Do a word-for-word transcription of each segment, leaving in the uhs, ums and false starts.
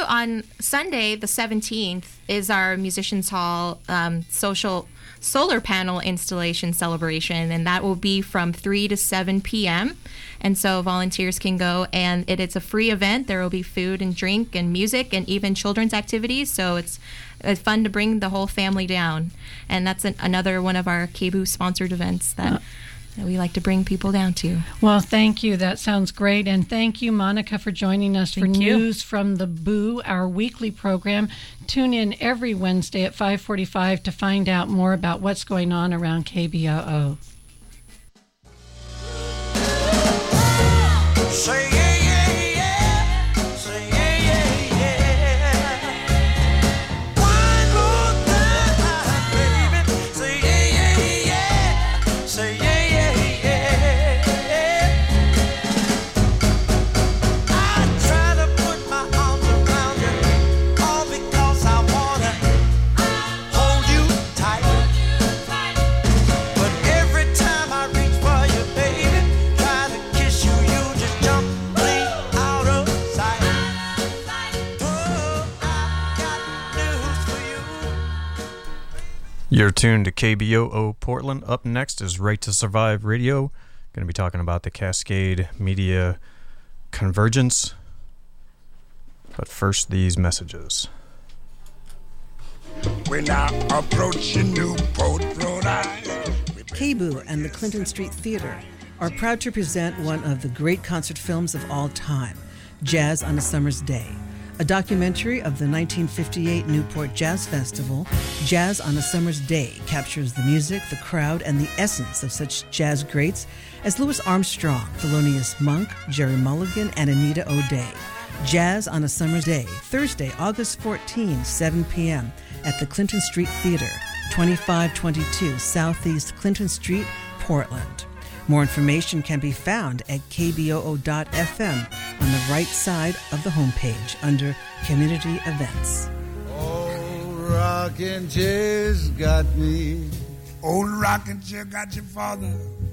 on Sunday, the seventeenth, is our Musicians Hall um, social solar panel installation celebration, and that will be from three to seven p.m. And so volunteers can go, and it, it's a free event. There will be food and drink and music and even children's activities, so it's, it's fun to bring the whole family down. And that's an, another one of our K B U sponsored events that... Uh. that we like to bring people down to. Well, thank you. That sounds great. And thank you, Monica, for joining us thank for you. News from the Boo, our weekly program. Tune in every Wednesday at five forty-five to find out more about what's going on around K B O O. Say yeah, yeah, yeah. Say yeah, yeah, yeah. One more time, baby. Say yeah, yeah, yeah. Say yeah. You're tuned to K B O O Portland. Up next is Right to Survive Radio. Going to be talking about the Cascade Media Convergence. But first, these messages. We're now approaching Newport, Rhode Island. K B O O and the Clinton Street Theater are proud to present one of the great concert films of all time, Jazz on a Summer's Day. A documentary of the nineteen fifty-eight Newport Jazz Festival, Jazz on a Summer's Day captures the music, the crowd, and the essence of such jazz greats as Louis Armstrong, Thelonious Monk, Jerry Mulligan, and Anita O'Day. Jazz on a Summer's Day, Thursday, August fourteenth, seven p.m. at the Clinton Street Theater, twenty-five twenty-two Southeast Clinton Street, Portland. More information can be found at k b o o dot f m on the right side of the homepage under Community Events. Old rockin' chair's got me. Old rockin' chair got your father.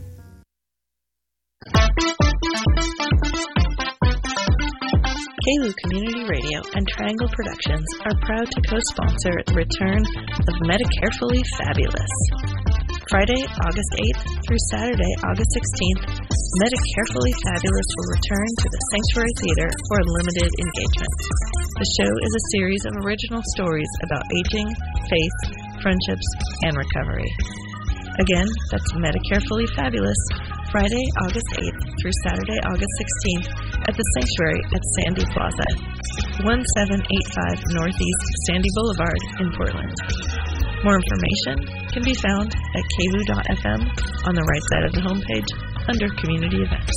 K B O O Community Radio and Triangle Productions are proud to co-sponsor the return of Medicarefully Fabulous. Friday, August eighth through Saturday, August sixteenth, Medicarefully Fabulous will return to the Sanctuary Theater for a limited engagement. The show is a series of original stories about aging, faith, friendships, and recovery. Again, that's Medicarefully Fabulous, Friday, August eighth through Saturday, August sixteenth at the Sanctuary at Sandy Plaza, seventeen eighty-five Northeast Sandy Boulevard in Portland. More information can be found at k b o o dot f m on the right side of the homepage under Community Events.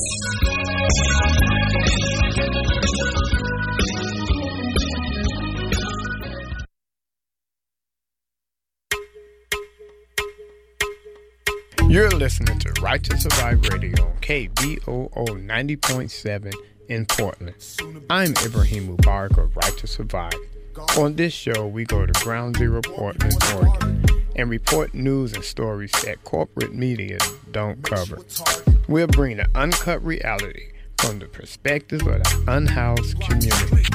You're listening to Right to Survive Radio on K B O O ninety point seven in Portland. I'm Ibrahim Mubarak of Right to Survive. On this show, we go to Ground Zero Portland, Oregon, and report news and stories that corporate media don't cover. We'll bring the uncut reality from the perspective of the unhoused community.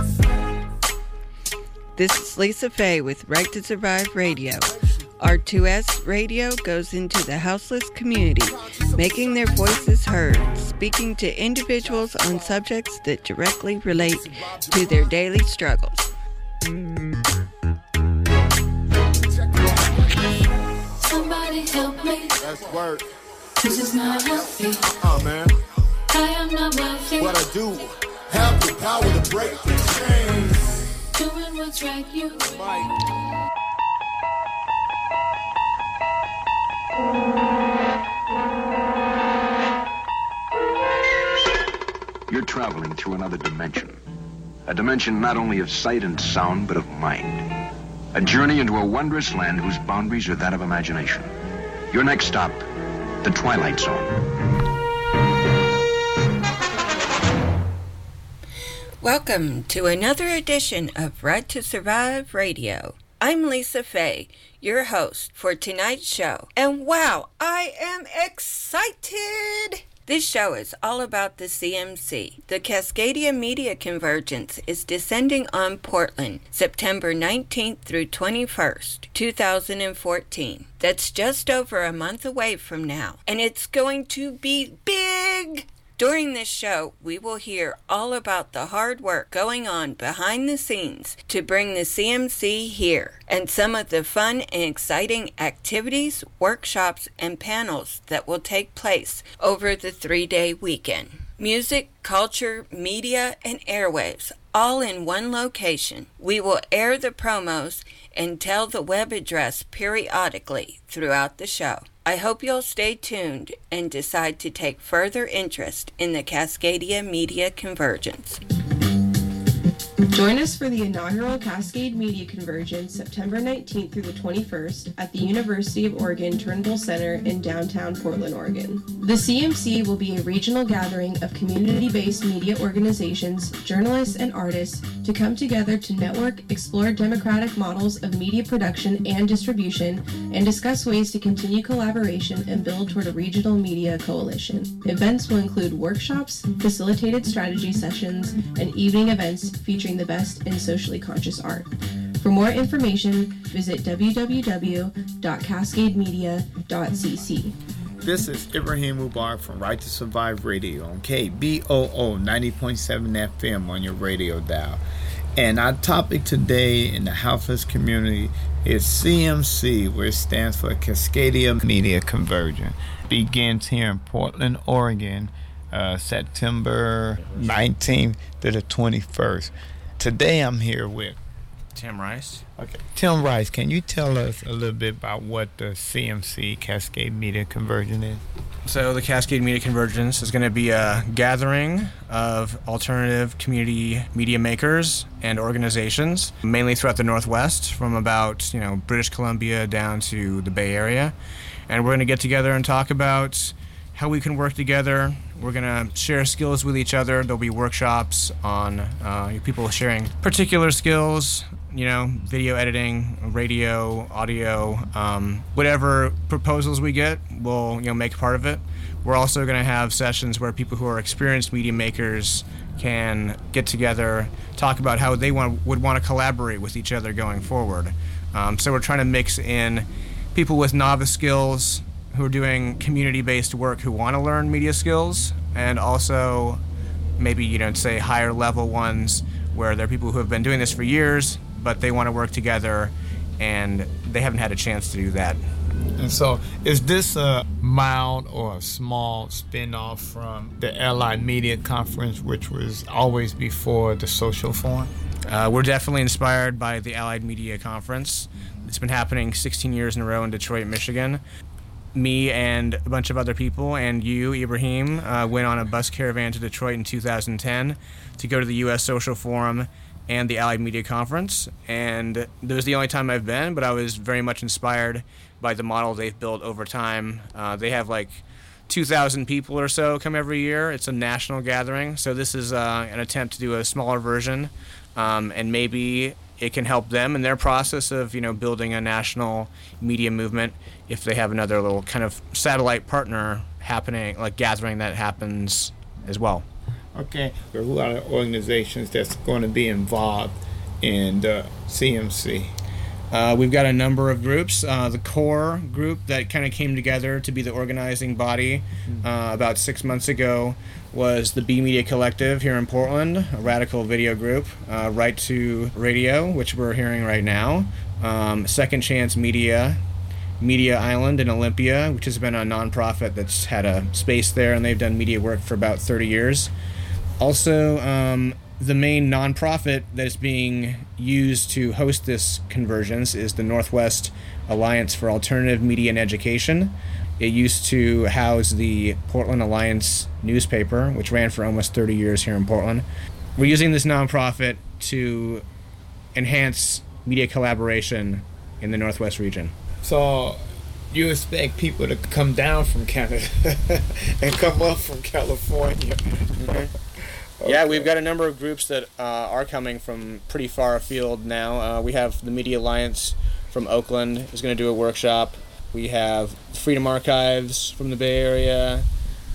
This is Lisa Faye with Right to Survive Radio. R two S Radio goes into the houseless community, making their voices heard, speaking to individuals on subjects that directly relate to their daily struggles. Somebody help me. That's work. This is not healthy. Uh-uh, man. I am not wealthy. What I do, have the power to break the chains. Doing what's right, you Mike. You're traveling through another dimension. A dimension not only of sight and sound, but of mind. A journey into a wondrous land whose boundaries are that of imagination. Your next stop, the Twilight Zone. Welcome to another edition of Right to Survive Radio. I'm Lisa Faye, your host for tonight's show. And wow, I am excited! This show is all about the C M C. The Cascadia Media Convergence is descending on Portland, September nineteenth through twenty-first, two thousand fourteen. That's just over a month away from now, and it's going to be big! During this show, we will hear all about the hard work going on behind the scenes to bring the C M C here, and some of the fun and exciting activities, workshops, and panels that will take place over the three-day weekend. Music, culture, media, and airwaves, all in one location. We will air the promos and tell the web address periodically throughout the show. I hope you'll stay tuned and decide to take further interest in the Cascadia Media Convergence. Join us for the inaugural Cascade Media Convergence September nineteenth through the twenty-first at the University of Oregon Turnbull Center in downtown Portland, Oregon. The C M C will be a regional gathering of community-based media organizations, journalists, and artists to come together to network, explore democratic models of media production and distribution, and discuss ways to continue collaboration and build toward a regional media coalition. Events will include workshops, facilitated strategy sessions, and evening events featuring the best in socially conscious art. For more information, visit w w w dot cascade media dot c c. This is Ibrahim Mubarak from Right to Survive Radio on K B O O ninety point seven F M on your radio dial. And our topic today in the Houseless community is C M C, which stands for Cascadia Media Convergence. Begins here in Portland, Oregon, uh, September nineteenth to the twenty-first. Today I'm here with Tim Rice. Okay, Tim Rice, can you tell us a little bit about what the C M C, Cascade Media Convergence, is? So the Cascade Media Convergence is going to be a gathering of alternative community media makers and organizations, mainly throughout the Northwest, from about, you know, British Columbia down to the Bay Area. And we're going to get together and talk about how we can work together. We're going to share skills with each other. There'll be workshops on uh, people sharing particular skills, you know, video editing, radio, audio, um, whatever proposals we get, we'll, you know, make part of it. We're also going to have sessions where people who are experienced media makers can get together, talk about how they want, would want to collaborate with each other going forward. Um, so we're trying to mix in people with novice skills who are doing community-based work who want to learn media skills, and also maybe, you know, say higher level ones where there are people who have been doing this for years, but they want to work together and they haven't had a chance to do that. And so, is this a mild or a small spin-off from the Allied Media Conference, which was always before the Social Forum? Uh, we're definitely inspired by the Allied Media Conference. It's been happening sixteen years in a row in Detroit, Michigan. Me and a bunch of other people, and you, Ibrahim, uh, went on a bus caravan to Detroit in two thousand ten to go to the U S Social Forum and the Allied Media Conference. And it was the only time I've been, but I was very much inspired by the model they've built over time. Uh, they have like two thousand people or so come every year. It's a national gathering, so this is uh, an attempt to do a smaller version, um, and maybe it can help them in their process of, you know, building a national media movement if they have another little kind of satellite partner happening, like gathering that happens as well. Okay, there are a lot of organizations that's going to be involved in the C M C. Uh, we've got a number of groups. Uh, the core group that kind of came together to be the organizing body uh, about six months ago was the B Media Collective here in Portland, a radical video group. Uh, Right to Radio, which we're hearing right now. Um, Second Chance Media, Media Island in Olympia, which has been a nonprofit that's had a space there, and they've done media work for about thirty years. Also, um, the main nonprofit that is being used to host this convergence is the Northwest Alliance for Alternative Media and Education. It used to house the Portland Alliance newspaper, which ran for almost thirty years here in Portland. We're using this nonprofit to enhance media collaboration in the Northwest region. So you expect people to come down from Canada and come up from California. Okay. Yeah, we've got a number of groups that uh, are coming from pretty far afield now. Uh, we have the Media Alliance from Oakland is going to do a workshop. We have Freedom Archives from the Bay Area.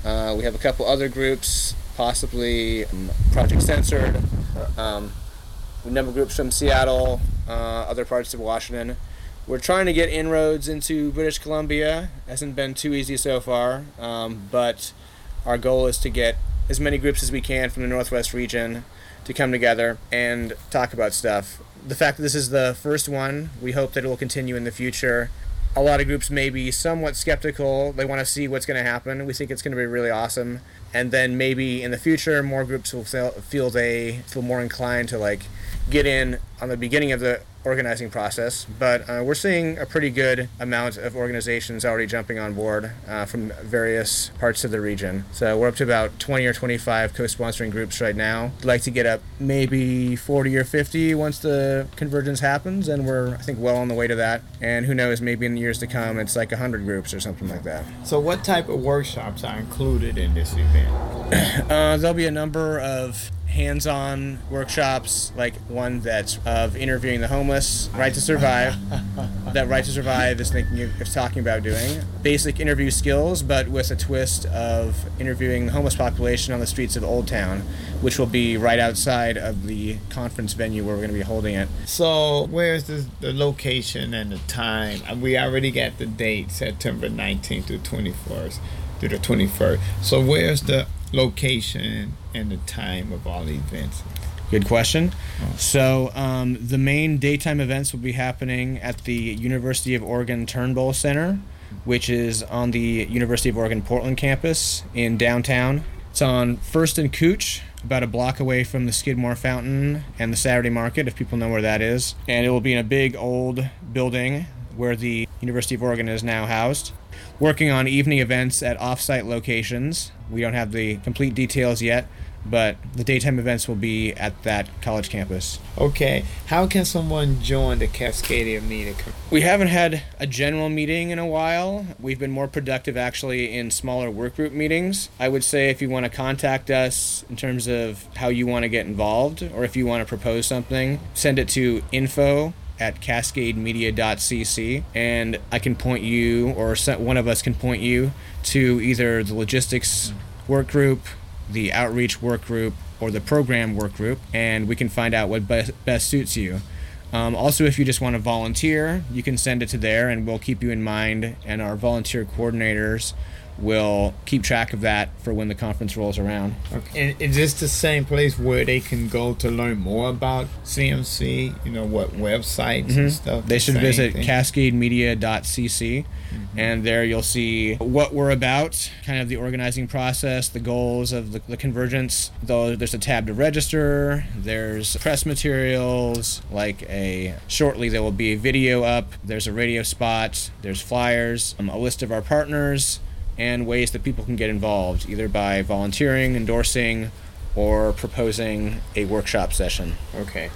Uh, we have a couple other groups, possibly um, Project Censored, um, a number of groups from Seattle, uh, other parts of Washington. We're trying to get inroads into British Columbia. Hasn't been too easy so far, um, but our goal is to get as many groups as we can from the Northwest region to come together and talk about stuff. The fact that this is the first one, we hope that it will continue in the future. A lot of groups may be somewhat skeptical. They want to see what's going to happen. We think it's going to be really awesome. And then maybe in the future, more groups will feel, feel they feel more inclined to like get in on the beginning of the organizing process. But uh, we're seeing a pretty good amount of organizations already jumping on board uh, from various parts of the region. So we're up to about twenty or twenty-five co-sponsoring groups right now. We'd like to get up maybe forty or fifty once the convergence happens, and we're, I think, well on the way to that. And who knows, maybe in the years to come, it's like one hundred groups or something like that. So what type of workshops are included in this event? uh, there'll be a number of hands-on workshops, like one that's of interviewing the homeless, Right to Survive, that Right to Survive is thinking of, is talking about doing. Basic interview skills, but with a twist of interviewing the homeless population on the streets of Old Town, which will be right outside of the conference venue where we're going to be holding it. So where's the, the location and the time? We already got the date, September nineteenth to twenty-first, to the twenty-first. So where's the location and the time of all the events? Good question. Oh. So um, the main daytime events will be happening at the University of Oregon Turnbull Center, which is on the University of Oregon Portland campus in downtown. It's on First and Cooch, about a block away from the Skidmore Fountain and the Saturday Market, if people know where that is. And it will be in a big old building where the University of Oregon is now housed, working on evening events at off-site locations. We don't have the complete details yet, but the daytime events will be at that college campus. Okay. How can someone join the Cascadia Media? We haven't had a general meeting in a while. We've been more productive actually in smaller work group meetings. I would say if you want to contact us in terms of how you want to get involved, or if you want to propose something, send it to info at cascade media dot c c, and I can point you, or one of us can point you, to either the logistics work group, the outreach work group, or the program work group, and we can find out what best, best suits you. Um, also, if you just want to volunteer, you can send it to there, and we'll keep you in mind, and our volunteer coordinators will keep track of that for when the conference rolls around. Okay. And is this the same place where they can go to learn more about C M C? You know, what websites mm-hmm. and stuff? They should visit cascade media dot c c, mm-hmm. and there you'll see what we're about, kind of the organizing process, the goals of the, the convergence. Though there's a tab to register, there's press materials, like a, shortly there will be a video up, there's a radio spot, there's flyers, um, a list of our partners, and ways that people can get involved, either by volunteering, endorsing, or proposing a workshop session. Okay.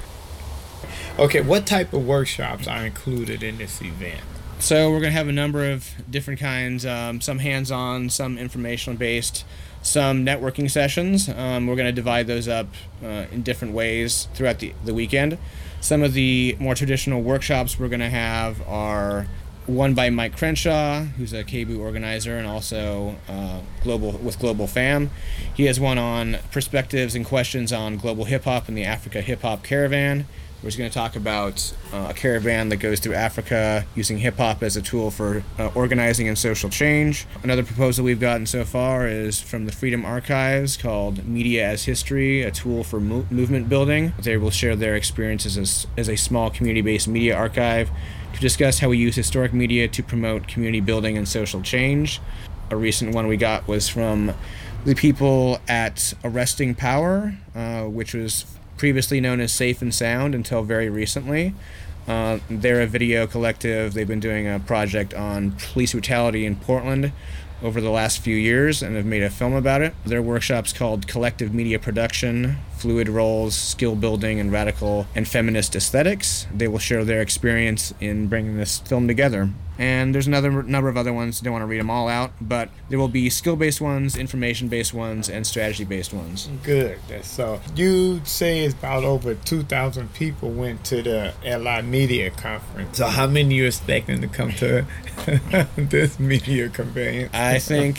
Okay, what type of workshops are included in this event? So we're going to have a number of different kinds, um, some hands-on, some informational-based, some networking sessions. Um, we're going to divide those up uh, in different ways throughout the, the weekend. Some of the more traditional workshops we're going to have are one by Mike Crenshaw, who's a K B O O organizer and also uh, global with Global Fam. He has one on perspectives and questions on global hip-hop and the Africa hip-hop caravan. We're going to talk about uh, a caravan that goes through Africa using hip-hop as a tool for uh, organizing and social change. Another proposal we've gotten so far is from the Freedom Archives called Media as History, a tool for mo- movement building. They will share their experiences as, as a small community-based media archive to discuss how we use historic media to promote community building and social change. A recent one we got was from the people at Arresting Power, uh, which was previously known as Safe and Sound until very recently. Uh, they're a video collective. They've been doing a project on police brutality in Portland over the last few years and have made a film about it. Their workshop's called Collective Media Production, Fluid Roles, Skill Building, and Radical and Feminist Aesthetics. They will share their experience in bringing this film together. And there's another number of other ones. I don't want to read them all out, but there will be skill-based ones, information-based ones, and strategy-based ones. Good. So you say it's about over two thousand people went to the L I Media Conference. So how many are you expecting to come to this media conference? I think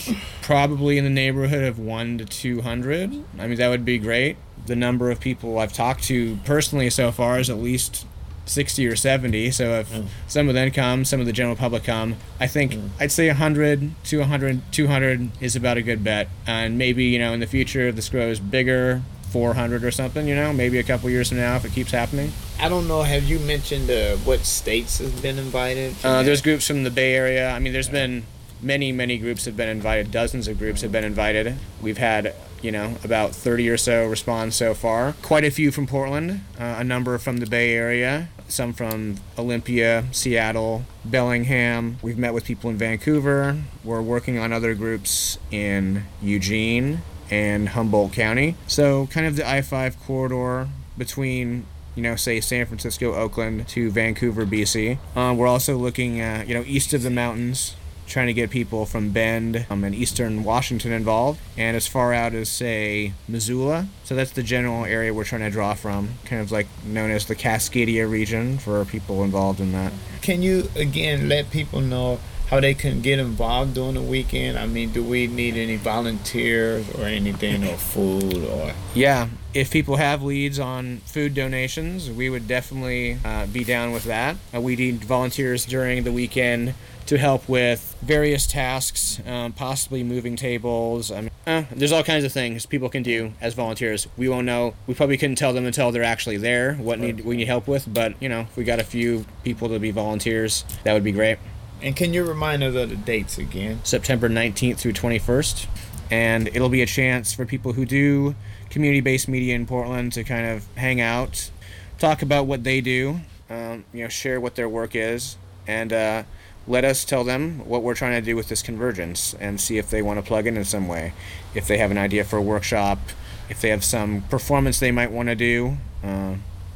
probably in the neighborhood of one to two hundred. I mean, that would be great. The number of people I've talked to personally so far is at least sixty or seventy. So if mm. some of them come, some of the general public come, I think mm. I'd say one hundred to one hundred, two hundred is about a good bet. And maybe, you know, in the future, if this grows bigger, four hundred or something, you know, maybe a couple years from now if it keeps happening. I don't know, have you mentioned uh, what states have been invited? Uh, there's groups from the Bay Area. I mean, there's been many, many groups have been invited. Dozens of groups have been invited. We've had, you know, about thirty or so respond so far. Quite a few from Portland, uh, a number from the Bay Area, some from Olympia, Seattle, Bellingham. We've met with people in Vancouver. We're working on other groups in Eugene and Humboldt County. So kind of the I five corridor between, you know, say San Francisco, Oakland to Vancouver, B C. Uh, we're also looking at, you know, east of the mountains, trying to get people from Bend um, and eastern Washington involved, and as far out as, say, Missoula. So that's the general area we're trying to draw from, kind of like known as the Cascadia region for people involved in that. Can you, again, let people know how they can get involved during the weekend? I mean, do we need any volunteers or anything, or food? Or Yeah, if people have leads on food donations, we would definitely uh, be down with that. Uh, we need volunteers during the weekend to help with various tasks, um, possibly moving tables. I mean, uh, there's all kinds of things people can do as volunteers. We won't know. We probably couldn't tell them until they're actually there what need we need help with. But, you know, if we got a few people to be volunteers, that would be great. And can you remind us of the dates again? September nineteenth through twenty-first. And it'll be a chance for people who do community-based media in Portland to kind of hang out, talk about what they do, um, you know, share what their work is, and uh, let us tell them what we're trying to do with this convergence and see if they want to plug in in some way, if they have an idea for a workshop, if they have some performance they might want to do. Uh,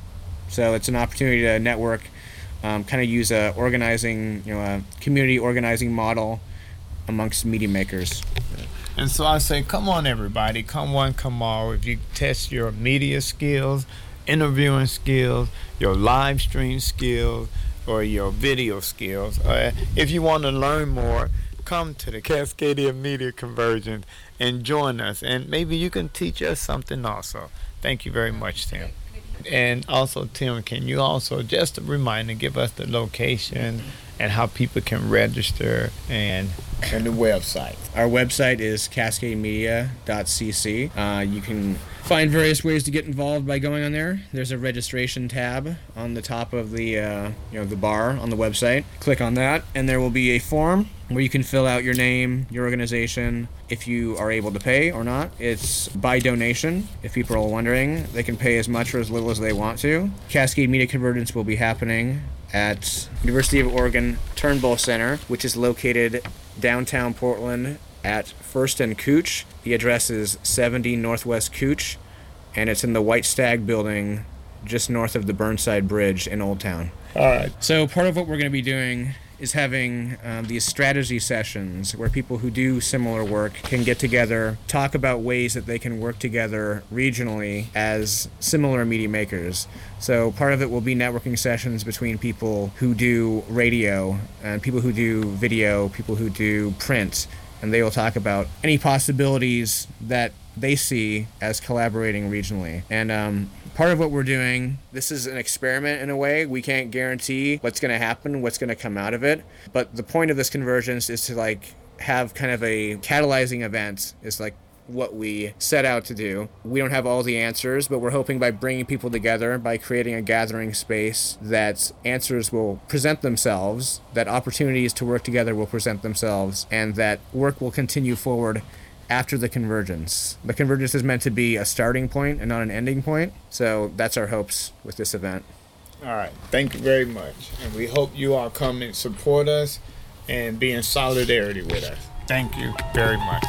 so it's an opportunity to network, um, kind of use a organizing, you know, a community organizing model amongst media makers. And so I say, come on, everybody, come one, come all. If you test your media skills, interviewing skills, your live stream skills, or your video skills. Uh, if you want to learn more, come to the Cascadia Media Convergence and join us. And maybe you can teach us something also. Thank you very much, Tim. And also, Tim, can you also, just a reminder, give us the location and how people can register and, and the website. Our website is cascade media dot c c. Uh, you can find various ways to get involved by going on there. There's a registration tab on the top of the uh, you know the bar on the website. Click on that, and there will be a form where you can fill out your name, your organization, if you are able to pay or not. It's by donation. If people are wondering, they can pay as much or as little as they want to. Cascade Media Convergence will be happening at University of Oregon Turnbull Center, which is located downtown Portland at First and Cooch. The address is seventy Northwest Cooch, and it's in the White Stag building just north of the Burnside Bridge in Old Town. All right. So part of what we're going to be doing is having um, these strategy sessions where people who do similar work can get together, talk about ways that they can work together regionally as similar media makers. So part of it will be networking sessions between people who do radio and people who do video, people who do print, and they will talk about any possibilities that they see as collaborating regionally. And um, part of what we're doing, this is an experiment in a way. We can't guarantee what's going to happen, what's going to come out of it. But the point of this convergence is to like have kind of a catalyzing event. Is like what we set out to do. We don't have all the answers, but we're hoping by bringing people together, by creating a gathering space, that answers will present themselves, that opportunities to work together will present themselves, and that work will continue forward after the convergence. The convergence is meant to be a starting point and not an ending point, so that's our hopes with this event. All right, thank you very much. And we hope you all come and support us and be in solidarity with us. Thank you very much.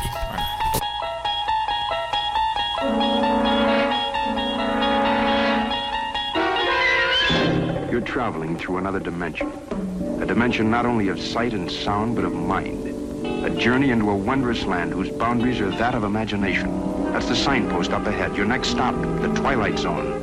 You're traveling through another dimension. A dimension not only of sight and sound, but of mind. A journey into a wondrous land whose boundaries are that of imagination. That's the signpost up ahead. Your next stop, the Twilight Zone.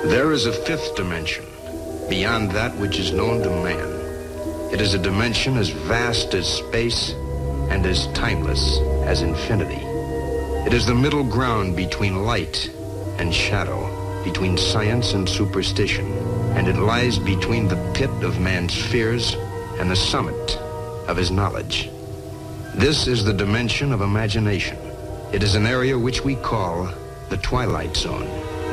There is a fifth dimension, beyond that which is known to man. It is a dimension as vast as space and as timeless as infinity. It is the middle ground between light and shadow, between science and superstition, and it lies between the pit of man's fears and the summit of his knowledge. This is the dimension of imagination. It is an area which we call the Twilight Zone.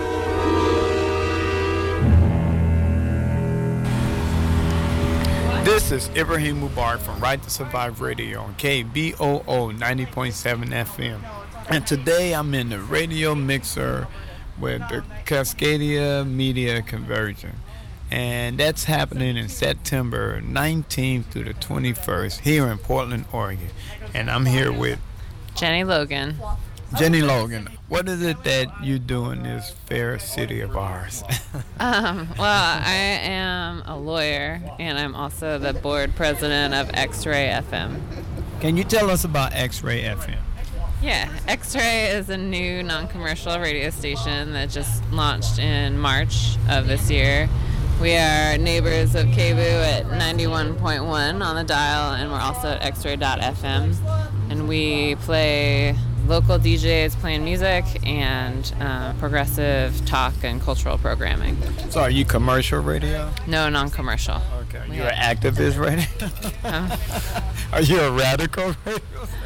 This is Ibrahim Mubarak from Right to Survive Radio on K B O O ninety point seven F M. And today I'm in the radio mixer with the Cascadia Media Conversion. And that's happening in September nineteenth through the twenty-first here in Portland, Oregon. And I'm here with Jenny Logan. Jenny Logan. What is it that you do in this fair city of ours? um, well, I am a lawyer, and I'm also the board president of X-Ray F M. Can you tell us about X-Ray F M? Yeah, X-Ray is a new non-commercial radio station that just launched in March of this year. We are neighbors of K B O O at ninety-one point one on the dial, and we're also at x ray dot f m. And we play local D Js playing music and uh, progressive talk and cultural programming. So are you commercial radio? No, non-commercial. Okay. You're an activist radio? Um, Are you a radical radio station?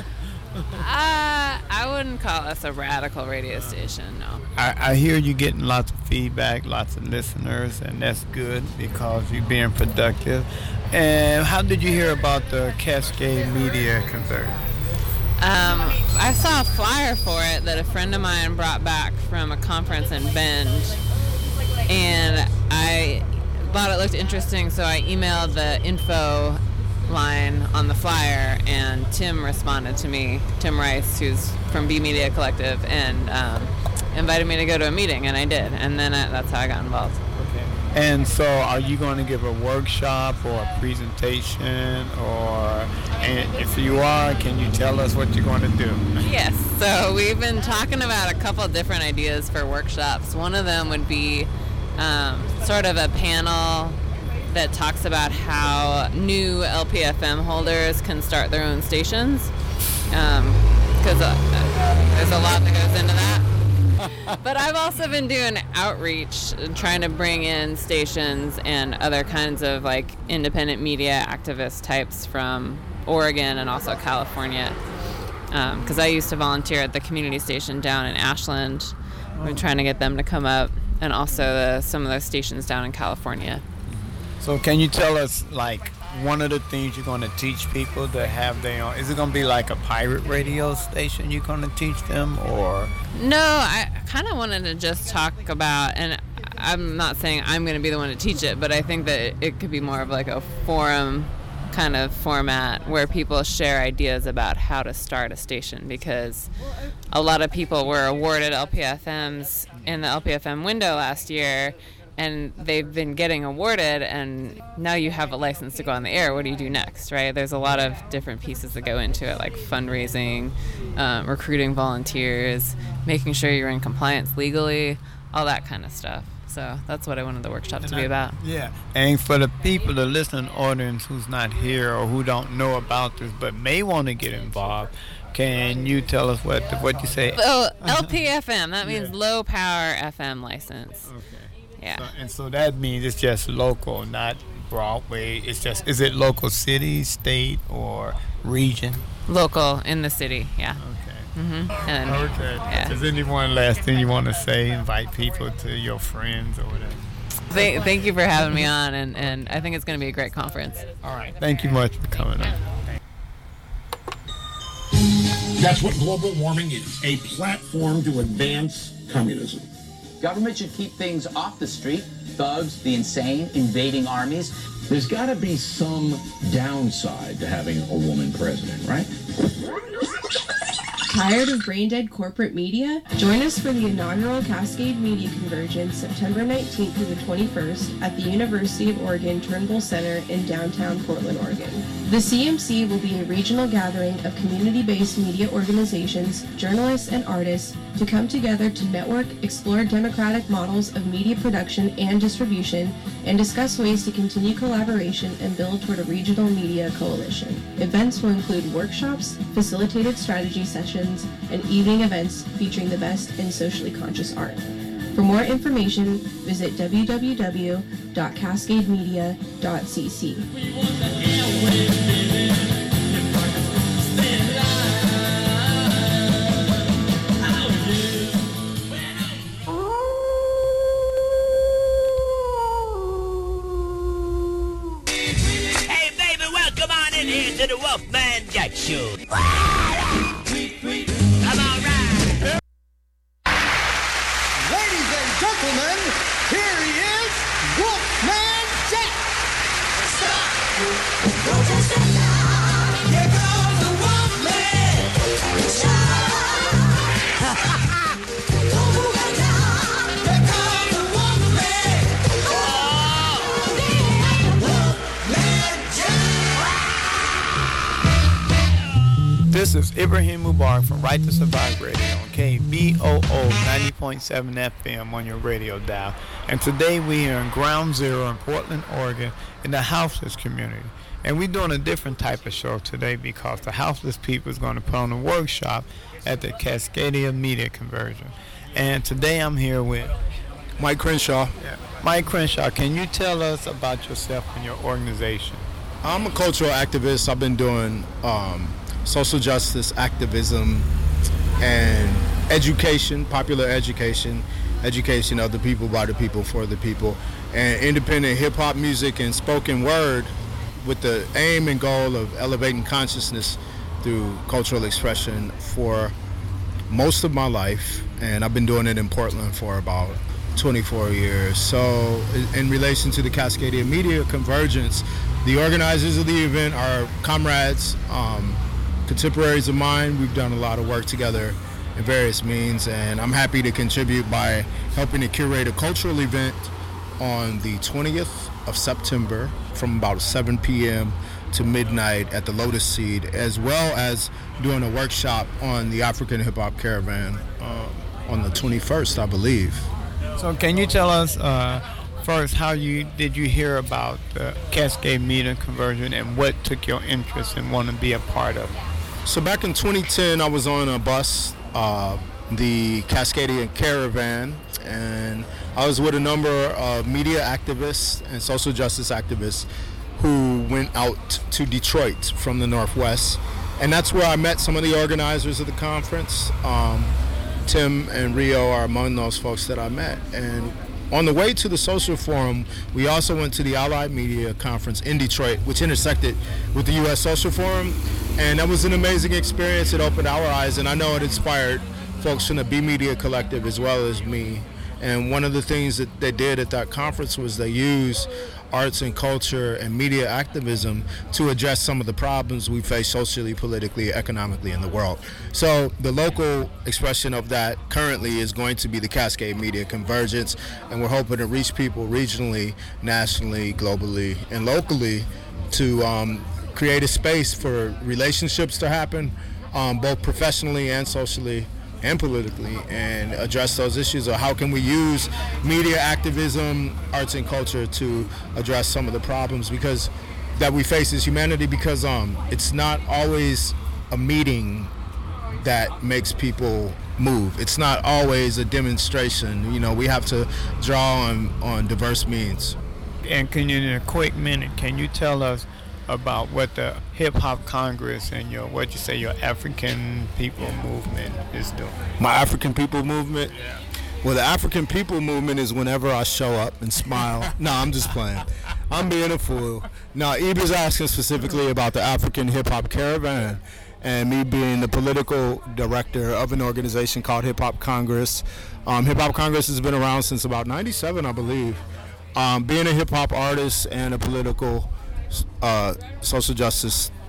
Uh, I wouldn't call us a radical radio station, no. I, I hear you getting lots of feedback, lots of listeners, and that's good because you're being productive. And how did you hear about the Cascade Media Conversion? Um, I saw a flyer for it that a friend of mine brought back from a conference in Bend, and I thought it looked interesting, so I emailed the info line on the flyer, and Tim responded to me, Tim Rice, who's from B Media Collective, and um, invited me to go to a meeting, and I did, and then I, that's how I got involved. Okay. And so are you going to give a workshop or a presentation, or, and if you are, can you tell us what you're going to do? Yes, so we've been talking about a couple different ideas for workshops. One of them would be um, sort of a panel that talks about how new L P F M holders can start their own stations, because um, uh, there's a lot that goes into that. But I've also been doing outreach and trying to bring in stations and other kinds of like independent media activist types from Oregon and also California, because um, I used to volunteer at the community station down in Ashland. We're trying to get them to come up, and also the, some of those stations down in California. So can you tell us, like, one of the things you're going to teach people to have their own? Is it going to be like a pirate radio station you're going to teach them, or? No, I kind of wanted to just talk about, and I'm not saying I'm going to be the one to teach it, but I think that it, it could be more of like a forum kind of format where people share ideas about how to start a station, because a lot of people were awarded L P F Ms in the L P F M window last year, and they've been getting awarded, and now you have a license to go on the air. What do you do next, right? There's a lot of different pieces that go into it, like fundraising, um, recruiting volunteers, making sure you're in compliance legally, all that kind of stuff. So that's what I wanted the workshop And to be I- about. Yeah. And for the people, the listening audience who's not here or who don't know about this but may want to get involved, can you tell us what what you say? Oh, L P F M, that means low power F M license. Okay. Yeah. So, and so that means it's just local, not Broadway. It's just, is it local city, state, or region? Local in the city, yeah. Okay. Mm-hmm. And, Okay. Yeah. Is there anyone last thing you want to say? Invite people to your friends or whatever. Thank, thank you for having me on, and, and I think it's going to be a great conference. All right. Thank you much for coming on. That's what global warming is, a platform to advance communism. Government should keep things off the street. Thugs, the insane, invading armies. There's got to be some downside to having a woman president, right? Tired of brain-dead corporate media? Join us for the inaugural Cascade Media Convergence September nineteenth through the twenty-first at the University of Oregon Turnbull Center in downtown Portland, Oregon. The C M C will be a regional gathering of community-based media organizations, journalists, and artists to come together to network, explore democratic models of media production and distribution, and discuss ways to continue collaboration and build toward a regional media coalition. Events will include workshops, facilitated strategy sessions, and evening events featuring the best in socially conscious art. For more information, visit w w w dot cascade media dot c c. Hey, baby, welcome on in here to the Wolfman Jack Show. Come on, ride. Ladies and gentlemen, here he is, Wolfman Jack. Stop. Don't you sit down. Here comes the Wolfman. Shout. Don't move it down. Here comes the Wolfman. Oh, Wolfman Jack. This is Ibrahim Mubarak from Right to Survive Radio on K B O O ninety point seven F M on your radio dial. And today we are in Ground Zero in Portland, Oregon, in the houseless community. And we're doing a different type of show today because the houseless people is going to put on a workshop at the Cascadia Media Conversion. And today I'm here with Mike Crenshaw. Yeah. Mike Crenshaw, can you tell us about yourself and your organization? I'm a cultural activist. I've been doing um, social justice activism and education, popular education, education of the people, by the people, for the people, and independent hip-hop music and spoken word with the aim and goal of elevating consciousness through cultural expression for most of my life. And I've been doing it in Portland for about twenty-four years. So in relation to the Cascadia Media Convergence, the organizers of the event are comrades, um, contemporaries of mine. We've done a lot of work together in various means, and I'm happy to contribute by helping to curate a cultural event on the twentieth of September from about seven p.m. to midnight at the Lotus Seed, as well as doing a workshop on the African Hip Hop Caravan uh, on the twenty-first, I believe. So can you tell us uh, first how you did you hear about the Cascade Media Conversion and what took your interest and want to be a part of it? So back in twenty ten, I was on a bus, uh, the Cascadia Caravan, and I was with a number of media activists and social justice activists who went out to Detroit from the Northwest. And that's where I met some of the organizers of the conference. Um, Tim and Rio are among those folks that I met. And on the way to the social forum, we also went to the Allied Media Conference in Detroit, which intersected with the U S Social Forum. And that was an amazing experience. It opened our eyes, and I know it inspired folks from the B Media Collective as well as me. And one of the things that they did at that conference was they used arts and culture and media activism to address some of the problems we face socially, politically, economically in the world. So the local expression of that currently is going to be the Cascade Media Convergence, and we're hoping to reach people regionally, nationally, globally, and locally to um, create a space for relationships to happen, um, both professionally and socially and politically, and address those issues of how can we use media activism, arts and culture to address some of the problems because that we face as humanity, because um, it's not always a meeting that makes people move. It's not always a demonstration. You know, we have to draw on, on diverse means. And can you, in a quick minute, can you tell us about what the Hip Hop Congress and your, what you say, your African People Movement is doing? My African People Movement? Yeah. Well, the African People Movement is whenever I show up and smile. No, I'm just playing. I'm being a fool. Now, Iba's asking specifically about the African Hip Hop Caravan, and me being the political director of an organization called Hip Hop Congress. Um, Hip Hop Congress has been around since about ninety-seven, I believe. Um, being a hip hop artist and a political Uh, social justice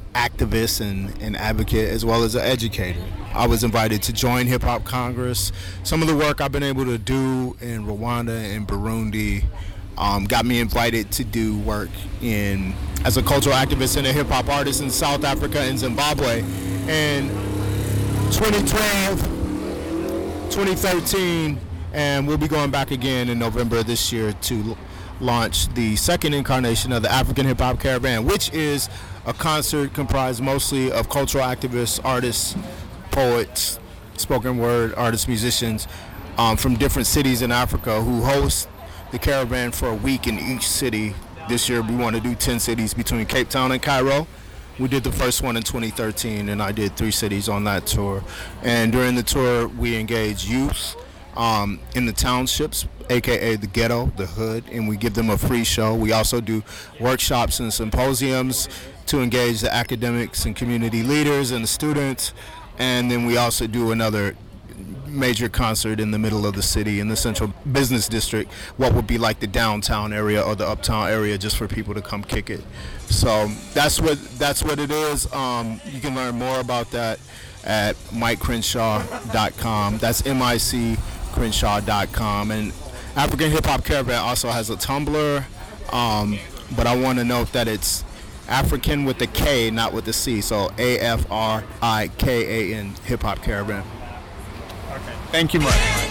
activist and an advocate as well as an educator. I was invited to join Hip Hop Congress. Some of the work I've been able to do in Rwanda and Burundi um, got me invited to do work in as a cultural activist and a hip hop artist in South Africa and Zimbabwe. And twenty twelve, twenty thirteen, and we'll be going back again in November this year to launch the second incarnation of the African Hip Hop Caravan, which is a concert comprised mostly of cultural activists, artists, poets, spoken word artists, musicians um, from different cities in Africa who host the caravan for a week in each city. This year we want to do ten cities between Cape Town and Cairo. We did the first one in twenty thirteen, and I did three cities on that tour. And during the tour, we engage youth um, in the townships, a k a the ghetto, the hood, and we give them a free show. We also do workshops and symposiums to engage the academics and community leaders and the students. And then we also do another major concert in the middle of the city in the central business district, what would be like the downtown area or the uptown area, just for people to come kick it. So that's what that's what it is. Um, you can learn more about that at mike crenshaw dot com. That's M I C crenshaw dot com. And African Hip Hop Caravan also has a Tumblr, um, but I want to note that it's African with the K, not with the C. So A F R I K A N, Hip Hop Caravan. Okay. Thank you much.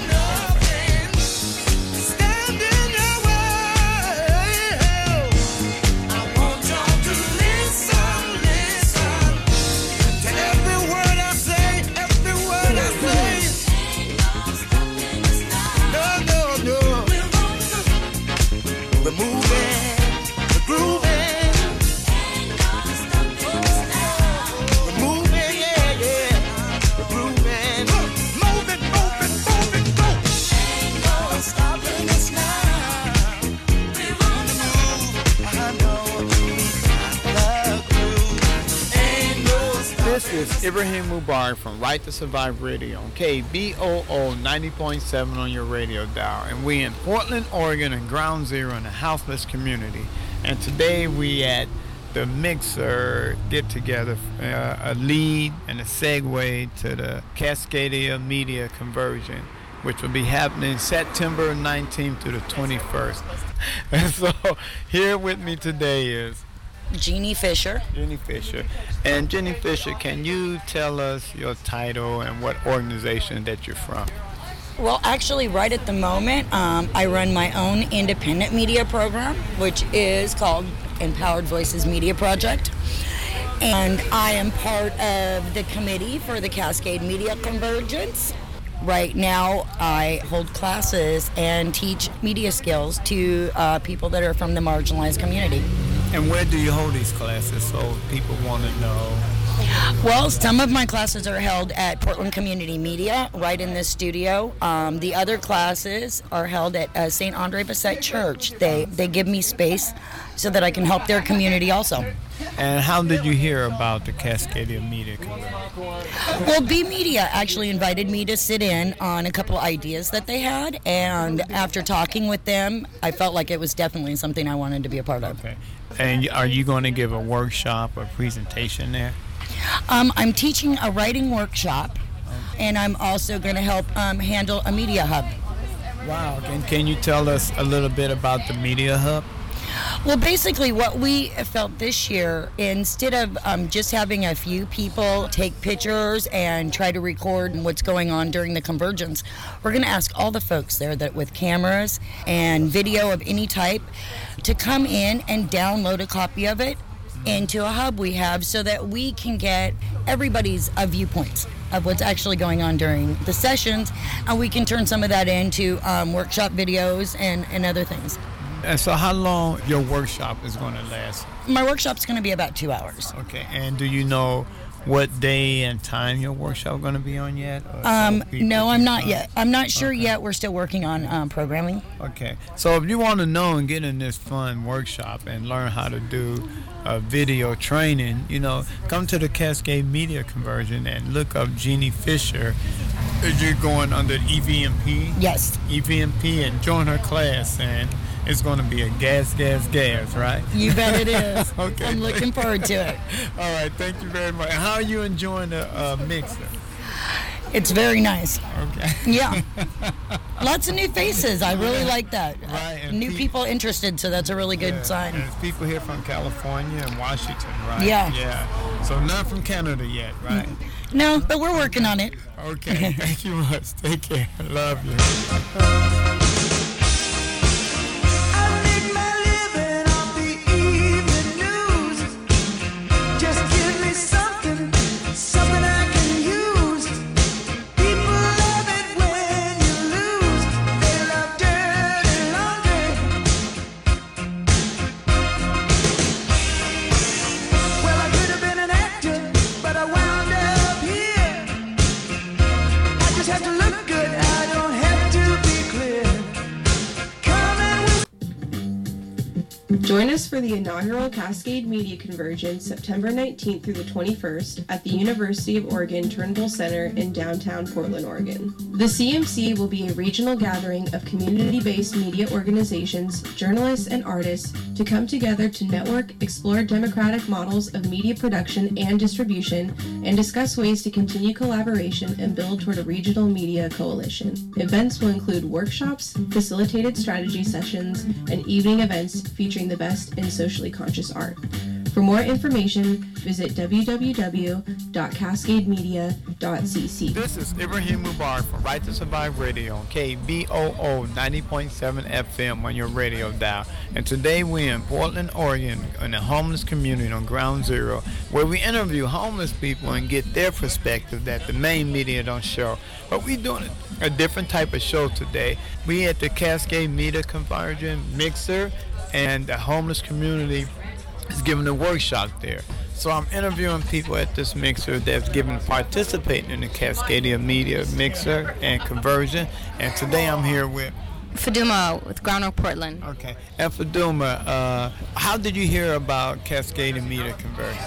This is Ibrahim Mubarak from Right to Survive Radio on K B O O ninety point seven on your radio dial. And we in Portland, Oregon, and Ground Zero in the houseless community. And today we at the Mixer get together, uh, a lead and a segue to the Cascadia Media Conversion, which will be happening September nineteenth to the twenty-first. And so here with me today is Jeannie Fisher. Jeannie Fisher. And Jeannie Fisher, can you tell us your title and what organization that you're from? Well, actually, right at the moment, um, I run my own independent media program, which is called Empowered Voices Media Project. And I am part of the committee for the Cascade Media Convergence. Right now, I hold classes and teach media skills to uh, people that are from the marginalized community. And where do you hold these classes so people want to know? Well, some of my classes are held at Portland Community Media, right in this studio. Um, the other classes are held at uh, Saint Andre Bessette Church. They they give me space so that I can help their community also. And how did you hear about the Cascadia Media Conversion? Well, B Media actually invited me to sit in on a couple ideas that they had, and after talking with them, I felt like it was definitely something I wanted to be a part of. Okay. And are you going to give a workshop or presentation there? Um, I'm teaching a writing workshop, and I'm also going to help um, handle a media hub. Wow. Can, can you tell us a little bit about the media hub? Well, basically what we felt this year, instead of um, just having a few people take pictures and try to record what's going on during the convergence, we're going to ask all the folks there that with cameras and video of any type to come in and download a copy of it into a hub we have so that we can get everybody's uh, viewpoints of what's actually going on during the sessions, and we can turn some of that into um, workshop videos and, and other things. And so how long your workshop is going to last? My workshop's going to be about two hours. Okay. And do you know what day and time your workshop is going to be on yet? Um, no, I'm not yet. I'm not sure okay. yet. We're still working on um, programming. Okay. So if you want to know and get in this fun workshop and learn how to do uh, video training, you know, come to the Cascade Media Conversion and look up Jeannie Fisher. You're going under E V M P? Yes. E V M P and join her class and it's going to be a gas, gas, gas, right? You bet it is. Okay. I'm looking forward to it. All right, thank you very much. How are you enjoying the uh, mixer? It's very nice. Okay. Yeah. Lots of new faces. I really like that. Right. And New pe- people interested, so that's a really good Yeah, sign. and it's people here from California and Washington, right? Yeah. Yeah. So none from Canada yet, right? No, but we're working on it. Okay. Thank you much. Take care. Love you. Join us for the inaugural Cascade Media Convergence September nineteenth through the twenty-first at the University of Oregon Turnbull Center in downtown Portland, Oregon. The C M C will be a regional gathering of community-based media organizations, journalists, and artists to come together to network, explore democratic models of media production and distribution, and discuss ways to continue collaboration and build toward a regional media coalition. Events will include workshops, facilitated strategy sessions, and evening events featuring the best in socially conscious art. For more information, visit w w w dot cascade media dot c c. This is Ibrahim Mubarak from Right to Survive Radio on K B O O ninety point seven F M on your radio dial. And today we're in Portland, Oregon, in a homeless community on Ground Zero, where we interview homeless people and get their perspective that the main media don't show. But we're doing a different type of show today. We at the Cascade Media Convergence Mixer, and the homeless community is giving a workshop there. So I'm interviewing people at this mixer that's given participating in the Cascadia Media Mixer and Conversion. And today I'm here with Faduma with Groundwork Portland. Okay. And Faduma, uh, how did you hear about Cascadia Media Conversion?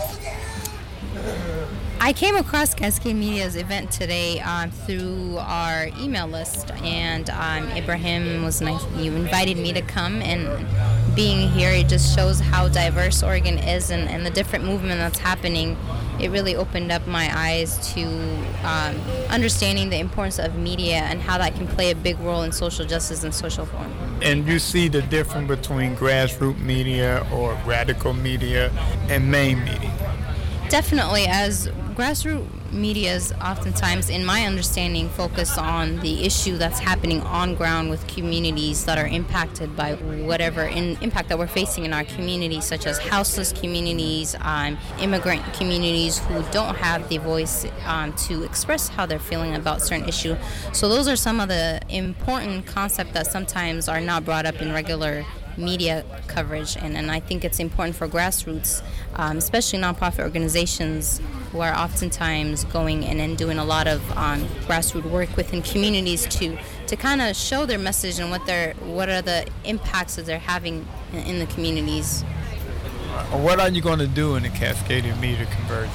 I came across Cascade Media's event today um, through our email list, and um, Ibrahim was nice. You invited me to come, and being here, it just shows how diverse Oregon is and, and the different movement that's happening. It really opened up my eyes to um, understanding the importance of media and how that can play a big role in social justice and social reform. And you see the difference between grassroots media or radical media and main media? Definitely, as grassroots medias oftentimes, in my understanding, focus on the issue that's happening on ground with communities that are impacted by whatever in, impact that we're facing in our communities, such as houseless communities, um, immigrant communities who don't have the voice um, to express how they're feeling about certain issue. So those are some of the important concepts that sometimes are not brought up in regular media coverage, and, and I think it's important for grassroots, um, especially nonprofit organizations who are oftentimes going in and doing a lot of um, grassroots work within communities to to kind of show their message and what they're what are the impacts that they're having in, in the communities. What are you going to do in the Cascadia Media Conversion?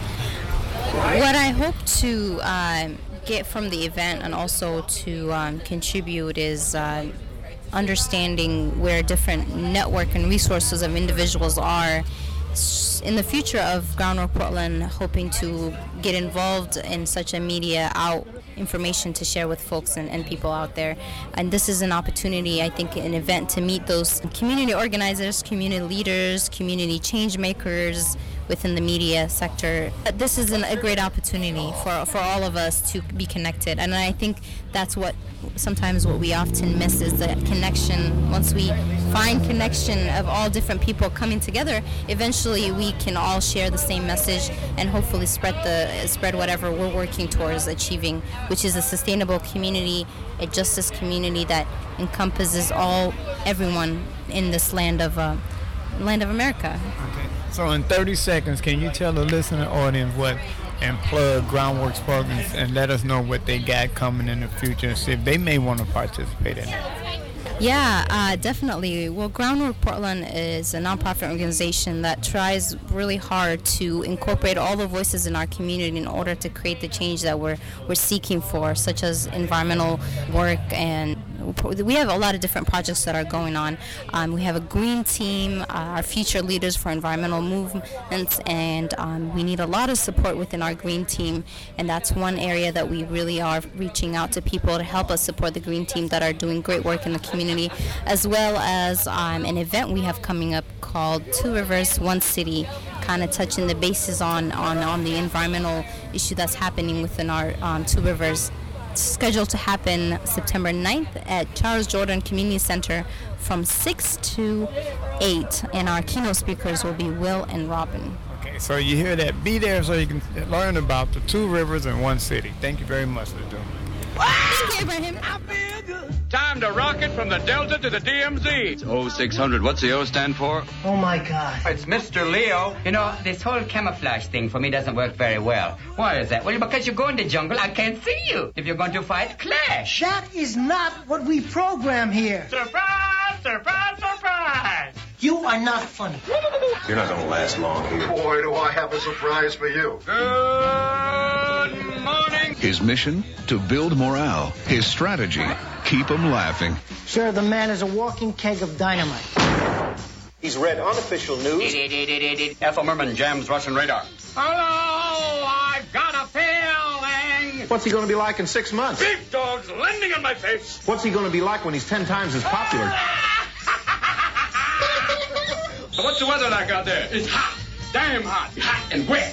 What I hope to uh, get from the event and also to um, contribute is uh, understanding where different network and resources of individuals are. In the future of Groundwork Portland, hoping to get involved in such a media out information to share with folks and, and people out there. And this is an opportunity, I think, an event to meet those community organizers, community leaders, community change makers within the media sector. This is an, a great opportunity for, for all of us to be connected. And I think that's what sometimes what we often miss is the connection. Once we find connection of all different people coming together, eventually we can all share the same message and hopefully spread the spread whatever we're working towards achieving, which is a sustainable community, a justice community that encompasses all everyone in this land of uh, land of America. Okay. So in thirty seconds, can you tell the listener audience what and plug Groundworks programs and let us know what they got coming in the future and see if they may want to participate in it? Yeah, uh, definitely. Well, Groundwork Portland is a nonprofit organization that tries really hard to incorporate all the voices in our community in order to create the change that we're we're seeking for, such as environmental work and we have a lot of different projects that are going on. Um, we have a green team, uh, our future leaders for environmental movements, and um, we need a lot of support within our green team, and that's one area that we really are reaching out to people to help us support the green team that are doing great work in the community, as well as um, an event we have coming up called Two Rivers, One City, kind of touching the bases on, on, on the environmental issue that's happening within our um, Two Rivers. It's scheduled to happen September ninth at Charles Jordan Community Center from six to eight, and our keynote speakers will be Will and Robin. Okay, so you hear that. Be there so you can learn about the Two Rivers in One City. Thank you very much for doing it. Thank you, Ibrahim. Time to rocket from the Delta to the D M Z. It's oh six hundred. What's the O stand for? Oh, my God. It's Mister Leo. You know, this whole camouflage thing for me doesn't work very well. Why is that? Well, because you go in the jungle, I can't see you. If you're going to fight, clash. That is not what we program here. Surprise, surprise, surprise. You are not funny. You're not going to last long here. Boy, do I have a surprise for you. Good morning. His mission? To build morale. His strategy? Keep 'em laughing. Sir, the man is a walking keg of dynamite. He's read unofficial news. Ethel Merman jams Russian radar. Hello, I've got a feeling. What's he going to be like in six months? Big dogs landing on my face. What's he going to be like when he's ten times as popular? What's the weather like out there? It's hot. Damn hot. Hot and wet.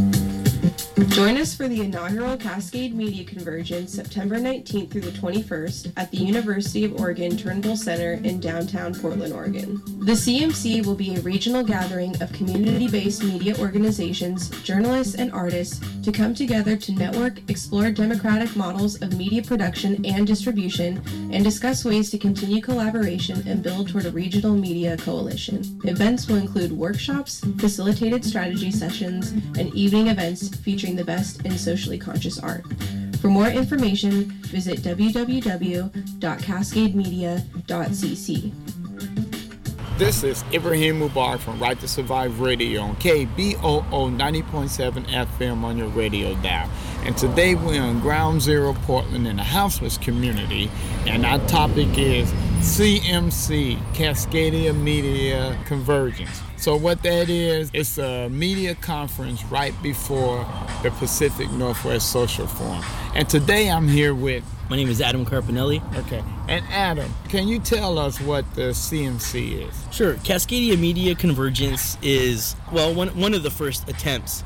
Join us for the inaugural Cascade Media Convergence September nineteenth through the twenty-first at the University of Oregon Turnbull Center in downtown Portland, Oregon. The C M C will be a regional gathering of community-based media organizations, journalists, and artists to come together to network, explore democratic models of media production and distribution, and discuss ways to continue collaboration and build toward a regional media coalition. Events will include workshops, facilitated strategy sessions, and evening events featuring the best in socially conscious art. For more information, visit w w w dot cascade media dot c c. This is Ibrahim Mubarak from Right to Survive Radio on K B O O ninety point seven F M on your radio dial. And today we're on Ground Zero Portland in the houseless community, and our topic is C M C, Cascadia Media Convergence. So what that is, it's a media conference right before the Pacific Northwest Social Forum. And today I'm here with... My name is Adam Carpinelli. Okay. And Adam, can you tell us what the C M C is? Sure. Cascadia Media Convergence is, well, one, one of the first attempts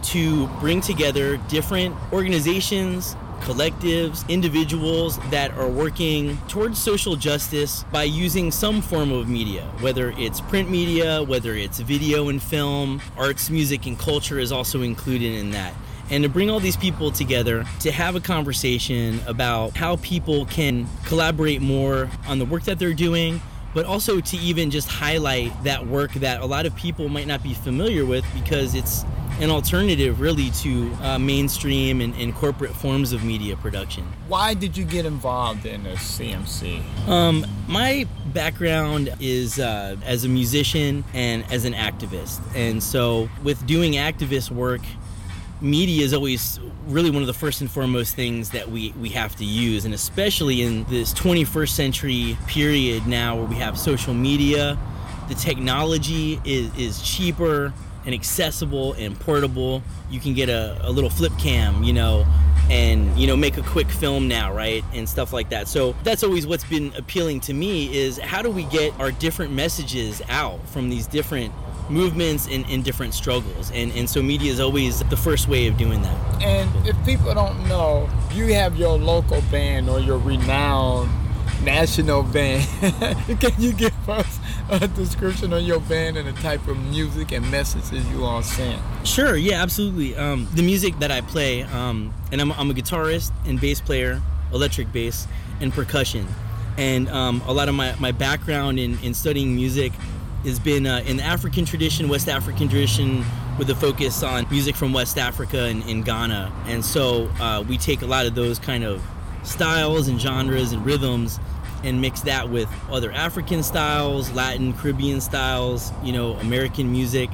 to bring together different organizations, collectives, individuals that are working towards social justice by using some form of media, whether it's print media, whether it's video and film, arts, music, and culture is also included in that. And to bring all these people together to have a conversation about how people can collaborate more on the work that they're doing, but also to even just highlight that work that a lot of people might not be familiar with because it's an alternative really to uh, mainstream and, and corporate forms of media production. Why did you get involved in the C M C? Um, my background is uh, as a musician and as an activist. And so with doing activist work, media is always really one of the first and foremost things that we, we have to use, and especially in this twenty-first century period now where we have social media, the technology is, is cheaper and accessible and portable. You can get a, a little flip cam, you know, and, you know, make a quick film now, right, and stuff like that. So that's always what's been appealing to me is how do we get our different messages out from these different movements and, and different struggles, and and so media is always the first way of doing that. And if people don't know, you have your local band or your renowned national band. Can you give us a description of your band and the type of music and messages you all sing? Sure, yeah, absolutely. Um, the music that I play, um, and I'm, I'm a guitarist and bass player, electric bass, and percussion. And um, a lot of my, my background in, in studying music has been uh, in the African tradition, West African tradition, with a focus on music from West Africa and in Ghana. And so uh, we take a lot of those kind of styles and genres and rhythms and mix that with other African styles, Latin, Caribbean styles, you know, American music.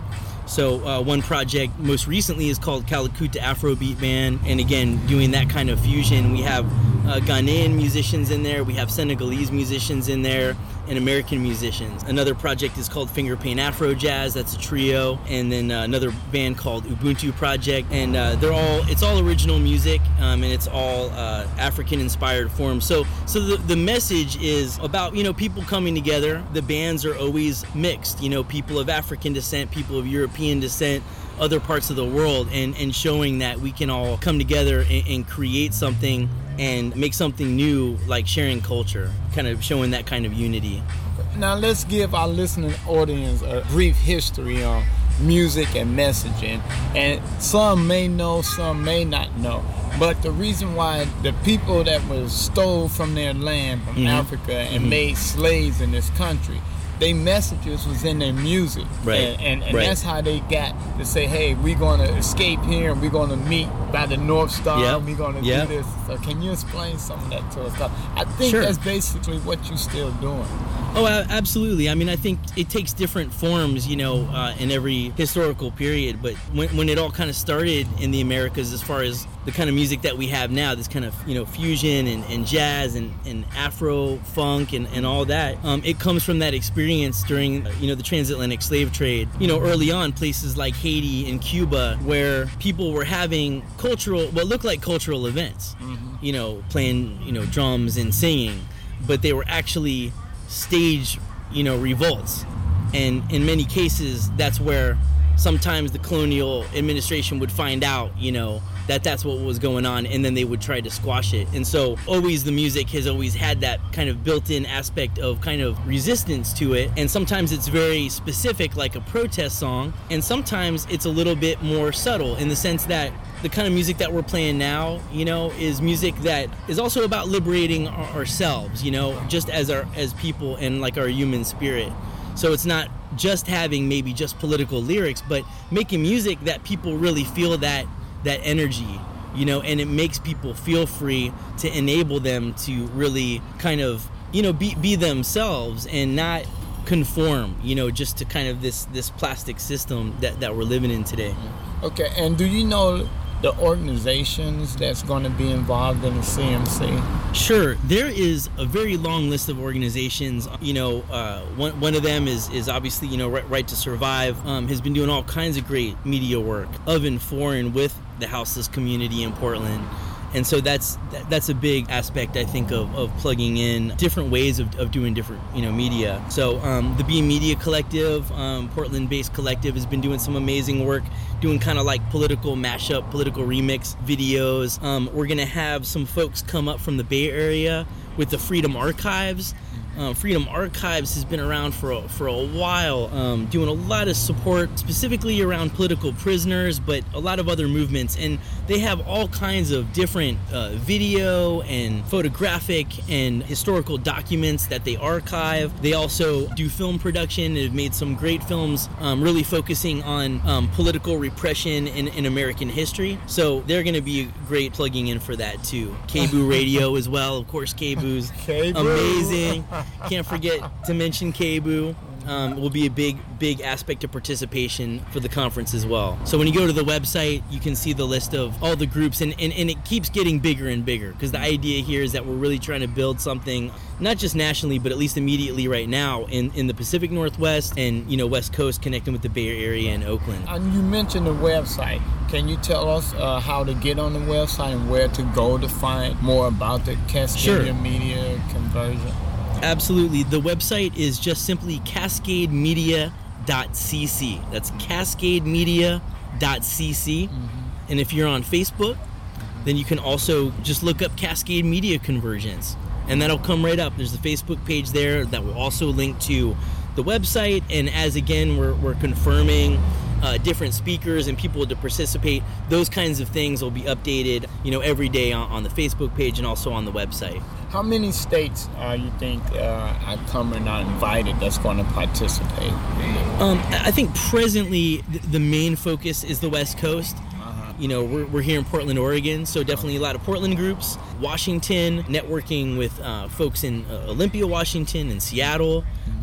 So uh, one project most recently is called Kalakuta Afrobeat Band, and again, doing that kind of fusion. We have uh, Ghanaian musicians in there, we have Senegalese musicians in there, and American musicians. Another project is called Finger Paint Afro Jazz, that's a trio, and then uh, another band called Ubuntu Project, and uh, they're all, it's all original music, um, and it's all uh, African-inspired forms. So, so the, the message is about, you know, people coming together. The bands are always mixed, you know, people of African descent, people of European descent, other parts of the world, and, and showing that we can all come together and, and create something and make something new, like sharing culture, kind of showing that kind of unity. Now let's give our listening audience a brief history on music and messaging. And some may know, some may not know. But the reason why the people that was stole from their land, from mm-hmm. Africa, and mm-hmm. made slaves in this country, their messages was in their music. Right. And, and, and right. that's how they got to say, hey, we're going to escape here and we're going to meet by the North Star. Yep. We're going to yep. do this. So can you explain some of that to us? I think Sure. that's basically what you're still doing. Oh, absolutely. I mean, I think it takes different forms, you know, uh, in every historical period. But when, when it all kind of started in the Americas, as far as the kind of music that we have now, this kind of, you know, fusion and, and jazz and, and Afro funk and, and all that, um, it comes from that experience during, you know, the transatlantic slave trade. You know, early on, places like Haiti and Cuba, where people were having cultural, what looked like cultural events, mm-hmm. you know, playing, you know, drums and singing, but they were actually stage, you know, revolts. And in many cases, that's where sometimes the colonial administration would find out, you know, that that's what was going on, and then they would try to squash it. And so always the music has always had that kind of built-in aspect of kind of resistance to it. And sometimes it's very specific, like a protest song, and sometimes it's a little bit more subtle in the sense that the kind of music that we're playing now, you know, is music that is also about liberating our, ourselves, you know, just as our as people and like our human spirit. So it's not just having maybe just political lyrics, but making music that people really feel that that energy, you know, and it makes people feel free to enable them to really kind of, you know, be be themselves and not conform, you know, just to kind of this this plastic system that, that we're living in today. Okay, and do you know the organizations that's going to be involved in the C M C? Sure. There is a very long list of organizations. You know, uh, one one of them is is obviously, you know, Right, right to Survive, um, has been doing all kinds of great media work of and for and with the houseless community in Portland. And so that's that's a big aspect, I think, of, of plugging in different ways of, of doing different, you know, media. So um, the Be Media Collective, um, Portland-based collective, has been doing some amazing work, doing kind of like political mashup, political remix videos. Um, we're going to have some folks come up from the Bay Area with the Freedom Archives. Uh, Freedom Archives has been around for a, for a while, um, doing a lot of support specifically around political prisoners, but a lot of other movements. And they have all kinds of different uh, video and photographic and historical documents that they archive. They also do film production and have made some great films, um, really focusing on um, political repression in, in American history. So they're going to be great plugging in for that too. K B O O Radio as well, of course. K B O's amazing. Can't forget to mention K B O O. Um, will be a big, big aspect of participation for the conference as well. So when you go to the website, you can see the list of all the groups, and, and, and it keeps getting bigger and bigger, because the idea here is that we're really trying to build something, not just nationally, but at least immediately right now in, in the Pacific Northwest and, you know, West Coast, connecting with the Bay Area and Oakland. And you mentioned the website. Can you tell us uh, how to get on the website and where to go to find more about the Cascadia Sure. Media Conversion? Absolutely. The website is just simply cascade media dot c c. That's cascade media dot c c. Mm-hmm. And if you're on Facebook, then you can also just look up Cascade Media Convergence, and that'll come right up. There's a Facebook page there that will also link to the website. And as again, we're, we're confirming uh, different speakers and people to participate, those kinds of things will be updated, you know, every day on, on the Facebook page and also on the website. How many states uh, you think uh, are coming or invited that's going to participate? Um, I think presently the main focus is the West Coast. Uh-huh. You know, we're, we're here in Portland, Oregon, so definitely a lot of Portland groups. Washington, networking with uh, folks in uh, Olympia, Washington, and Seattle.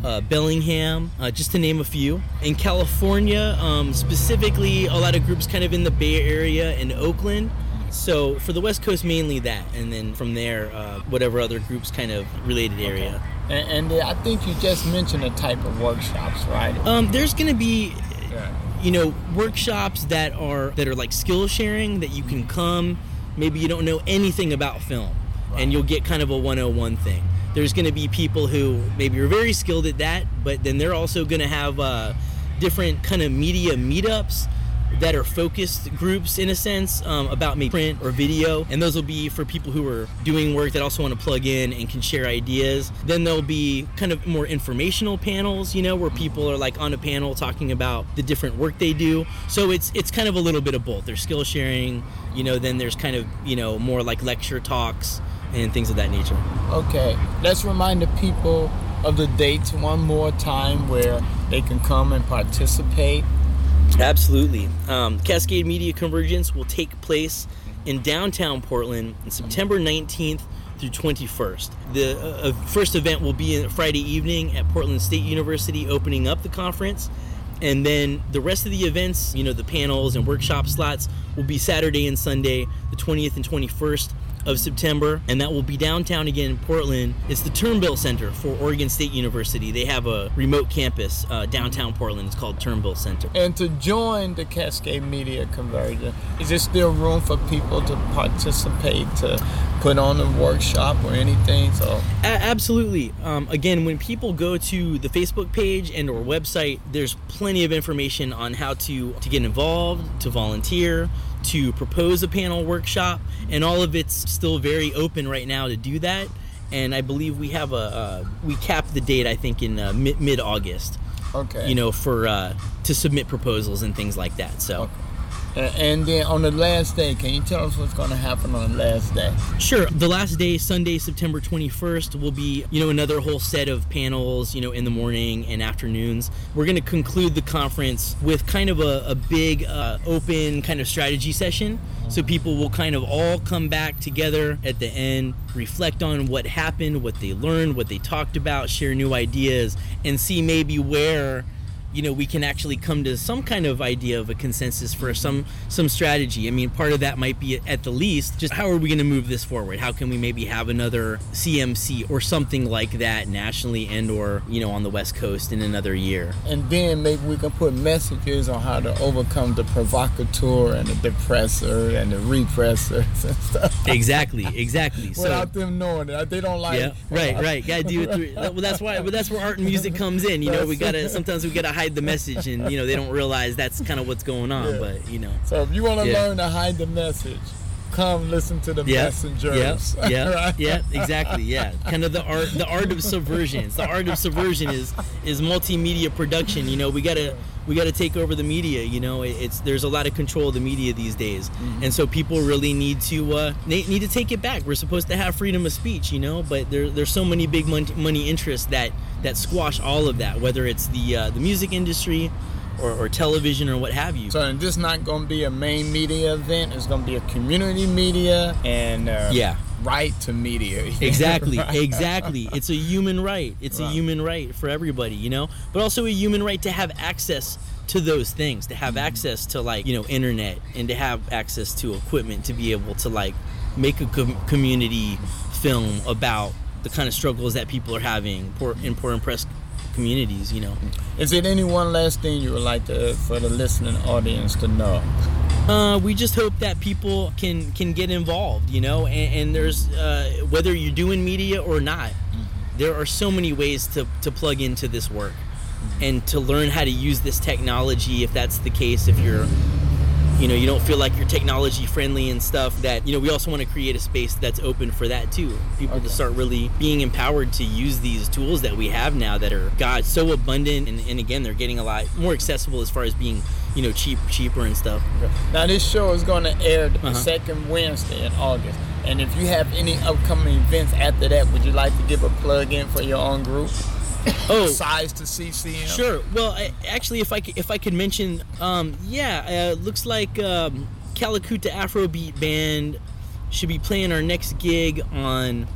uh, Bellingham, uh, just to name a few. In California, um, specifically, a lot of groups kind of in the Bay Area and Oakland. So for the West Coast, mainly that, and then from there, uh, whatever other groups kind of related area. And, and uh, I think you just mentioned a type of workshops, right? Um, there's going to be, you know, workshops that are that are like skill sharing, that you can come. Maybe you don't know anything about film, and you'll get kind of a one oh one thing. There's going to be people who maybe are very skilled at that, but then they're also going to have uh, different kind of media meetups that are focused groups in a sense um, about maybe print or video, and those will be for people who are doing work that also want to plug in and can share ideas. Then there'll be kind of more informational panels, you know, where people are like on a panel talking about the different work they do. So it's it's kind of a little bit of both. There's skill sharing, you know, then there's kind of, you know, more like lecture talks and things of that nature. Okay, let's remind the people of the dates one more time where they can come and participate. Absolutely. Um, Cascade Media Convergence will take place in downtown Portland on September nineteenth through twenty-first. The uh, first event will be Friday evening at Portland State University, opening up the conference. And then the rest of the events, you know, the panels and workshop slots, will be Saturday and Sunday, the twentieth and twenty-first of September, and that will be downtown again in Portland. It's the Turnbull Center for Oregon State University. They have a remote campus uh, downtown Portland. It's called Turnbull Center. And to join the Cascade Media Convergence, is there still room for people to participate, to put on a workshop or anything? So A- absolutely. Um, again, when people go to the Facebook page and or website, there's plenty of information on how to, to get involved, to volunteer, to propose a panel workshop, and all of it's still very open right now to do that. And I believe we have a uh, we capped the date, I think, in uh, mid mid August. Okay. You know, for uh, to submit proposals and things like that. So. Okay. And then on the last day, can you tell us what's going to happen on the last day? Sure. The last day, Sunday, September twenty-first, will be, you know, another whole set of panels, you know, in the morning and afternoons. We're going to conclude the conference with kind of a, a big uh, open kind of strategy session. So people will kind of all come back together at the end, reflect on what happened, what they learned, what they talked about, share new ideas, and see maybe where, you know, we can actually come to some kind of idea of a consensus for some some strategy. I mean, part of that might be, at the least, just how are we going to move this forward? How can we maybe have another C M C or something like that nationally and or, you know, on the West Coast in another year? And then maybe we can put messages on how to overcome the provocateur and the depressor and the repressors and stuff. Exactly, exactly. Without so, them knowing it. They don't like yeah, right, right. Gotta do it through, well, that's why, but that's where art and music comes in. You know, we gotta, sometimes we gotta hide the message, and you know they don't realize that's kind of what's going on. Yeah. But you know, so if you want to yeah. learn to hide the message, come listen to the yeah. messengers. Yeah, yeah, right? yeah, exactly. Yeah, kind of the art, the art of subversion. It's the art of subversion is is multimedia production. You know, we gotta we gotta take over the media. You know, it's there's a lot of control of the media these days, mm-hmm. and so people really need to uh, need to take it back. We're supposed to have freedom of speech, you know, but there there's so many big money, money interests that that squash all of that. Whether it's the uh, the music industry, Or, or television or what have you. So this is not going to be a main media event. It's going to be a community media and uh, yeah. right to media. Exactly, right. exactly. It's a human right. It's right. a human right for everybody, you know? But also a human right to have access to those things, to have mm-hmm. access to, like, you know, internet, and to have access to equipment to be able to, like, make a com- community film about the kind of struggles that people are having poor, in poor and oppressed communities, you know. Is there any one last thing you would like to, for the listening audience to know? Uh, we just hope that people can can get involved, you know, and, and there's uh, whether you're doing media or not, mm-hmm. there are so many ways to, to plug into this work mm-hmm. and to learn how to use this technology, if that's the case, if you're you know, you don't feel like you're technology friendly and stuff, that, you know, we also want to create a space that's open for that too. People okay. to start really being empowered to use these tools that we have now that are, God, so abundant. And, and again, they're getting a lot more accessible as far as being, you know, cheap, cheaper and stuff. Now this show is going to air the Uh-huh. second Wednesday in August. And if you have any upcoming events after that, would you like to give a plug in for your own group? Oh, besides the C C M? Sure. Well, I, actually, if I could, if I could mention, um, yeah, uh, looks like um, Calicuta Afrobeat Band should be playing our next gig on